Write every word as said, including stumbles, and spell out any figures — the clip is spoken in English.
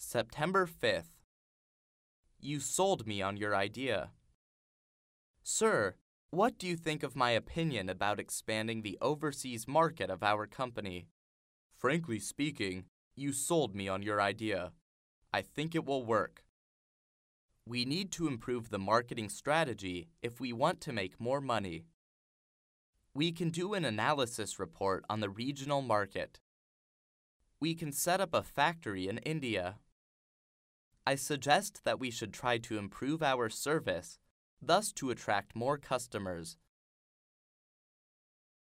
September fifth. You sold me on your idea. Sir, what do you think of my opinion about expanding the overseas market of our company? Frankly speaking, you sold me on your idea. I think it will work. We need to improve the marketing strategy if we want to make more money. We can do an analysis report on the regional market. We can set up a factory in India. I suggest that we should try to improve our service, thus to attract more customers.